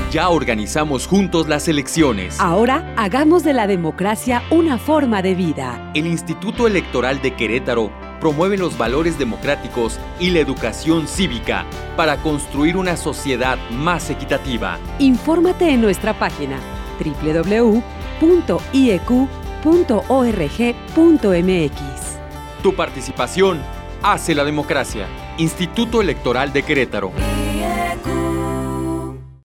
Ya organizamos juntos las elecciones. Ahora hagamos de la democracia una forma de vida. El Instituto Electoral de Querétaro promueve los valores democráticos y la educación cívica para construir una sociedad más equitativa. Infórmate en nuestra página www.iec.org.mx. Tu participación hace la democracia. Instituto Electoral de Querétaro.